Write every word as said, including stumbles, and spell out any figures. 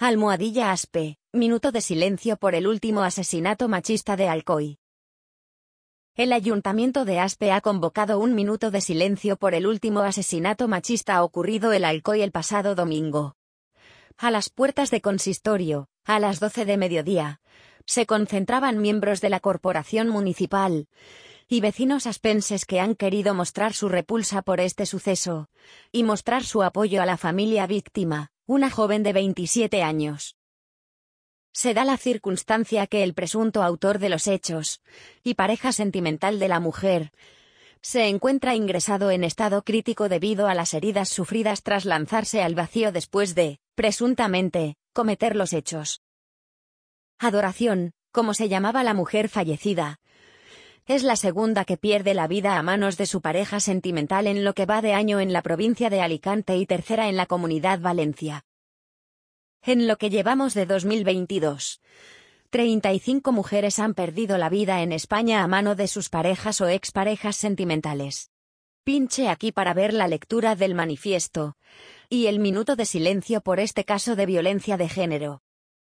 Almohadilla Aspe, minuto de silencio por el último asesinato machista de Alcoy. El Ayuntamiento de Aspe ha convocado un minuto de silencio por el último asesinato machista ocurrido en Alcoy el pasado domingo. A las puertas de consistorio, a las doce de mediodía, se concentraban miembros de la corporación municipal y vecinos aspenses que han querido mostrar su repulsa por este suceso y mostrar su apoyo a la familia víctima, una joven de veintisiete años. Se da la circunstancia que el presunto autor de los hechos, y pareja sentimental de la mujer, se encuentra ingresado en estado crítico debido a las heridas sufridas tras lanzarse al vacío después de, presuntamente, cometer los hechos. Adoración, como se llamaba la mujer fallecida, es la segunda que pierde la vida a manos de su pareja sentimental en lo que va de año en la provincia de Alicante y tercera en la Comunidad Valencia. En lo que llevamos de dos mil veintidós, treinta y cinco mujeres han perdido la vida en España a mano de sus parejas o exparejas sentimentales. Pinche aquí para ver la lectura del manifiesto y el minuto de silencio por este caso de violencia de género.